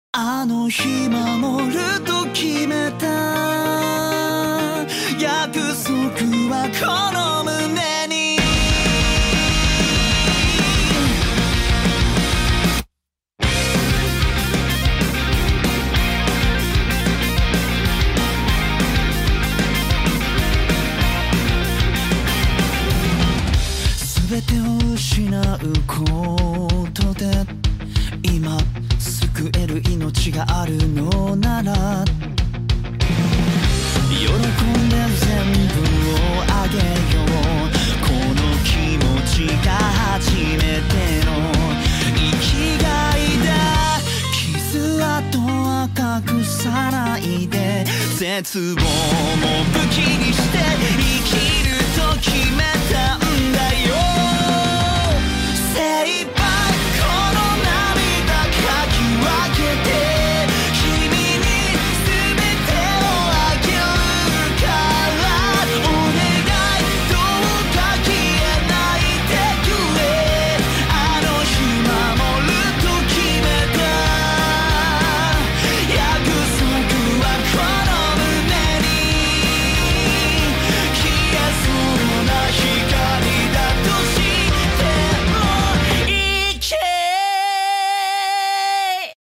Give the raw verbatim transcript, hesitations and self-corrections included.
あの日守ると決めた約束はこの胸に全てを失うことで今救える命があるのなら喜んで全部をあげようこの気持ちが初めての生きがいだ傷跡は隠さないで絶望も武器にして生きると決めた